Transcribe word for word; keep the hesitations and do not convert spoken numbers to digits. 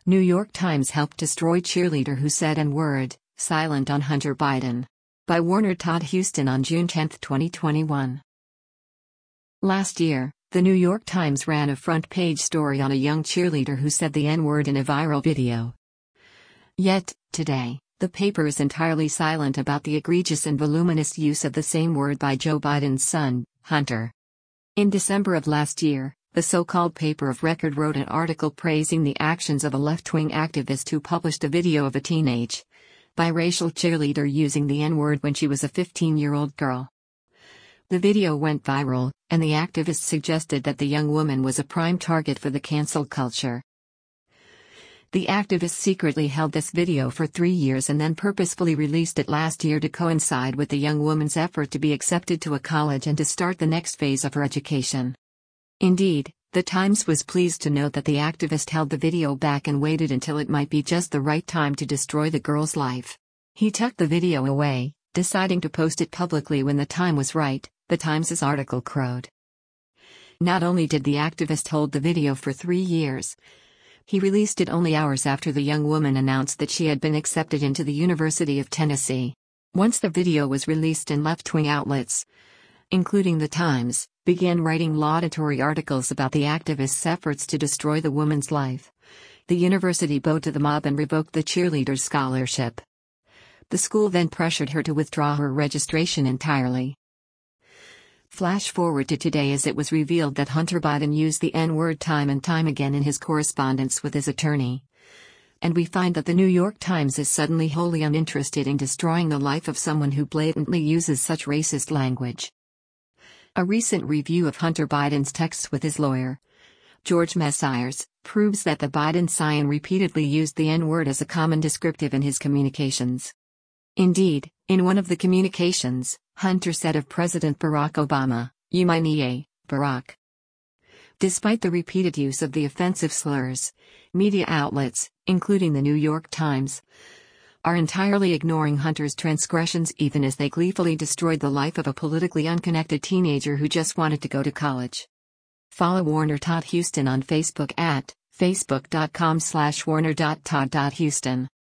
New York Times helped destroy cheerleader who said N-word, silent on Hunter Biden. By Warner Todd Huston on June tenth, twenty twenty-one. Last year, the New York Times ran a front-page story on a young cheerleader who said the N-word in a viral video. Yet, today, the paper is entirely silent about the egregious and voluminous use of the same word by Joe Biden's son, Hunter. In December of last year, the so-called paper of record wrote an article praising the actions of a left-wing activist who published a video of a teenage biracial cheerleader using the N-word when she was a fifteen-year-old girl. The video went viral, and the activist suggested that the young woman was a prime target for the cancel culture. The activist secretly held this video for three years and then purposefully released it last year to coincide with the young woman's effort to be accepted to a college and to start the next phase of her education. Indeed, the Times was pleased to note that the activist held the video back and waited until it might be just the right time to destroy the girl's life. He tucked the video away, deciding to post it publicly when the time was right, the Times's article crowed. Not only did the activist hold the video for three years, he released it only hours after the young woman announced that she had been accepted into the University of Tennessee. Once the video was released and left-wing outlets, including the Times, began writing laudatory articles about the activist's efforts to destroy the woman's life, the university bowed to the mob and revoked the cheerleader's scholarship. The school then pressured her to withdraw her registration entirely. Flash forward to today as it was revealed that Hunter Biden used the N-word time and time again in his correspondence with his attorney. And we find that the New York Times is suddenly wholly uninterested in destroying the life of someone who blatantly uses such racist language. A recent review of Hunter Biden's texts with his lawyer, George Messiers, proves that the Biden scion repeatedly used the N-word as a common descriptive in his communications. Indeed, in one of the communications, Hunter said of President Barack Obama, "You my nie, Barack." Despite the repeated use of the offensive slurs, media outlets, including the New York Times, are entirely ignoring Hunter's transgressions even as they gleefully destroyed the life of a politically unconnected teenager who just wanted to go to college. Follow Warner Todd Huston on Facebook at facebook dot com slash warner dot todd dot huston.